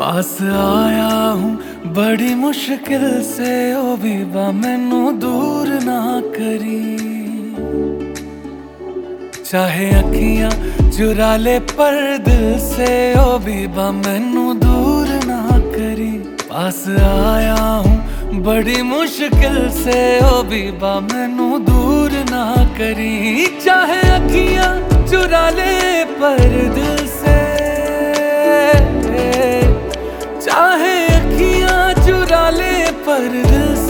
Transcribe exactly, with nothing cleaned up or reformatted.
पास आया हूँ बड़ी मुश्किल से, ओ बीबा मैनू दूर ना करी। चाहे अखियां चुरा ले पर दिल से, ओ बीबा मैनू दूर ना करी। पास आया हूँ बड़ी मुश्किल से, ओ बीबा मैनू दूर ना करी। चाहे अखियां चुरा ले पर दिल से, चाहे अखियां चुरा ले पर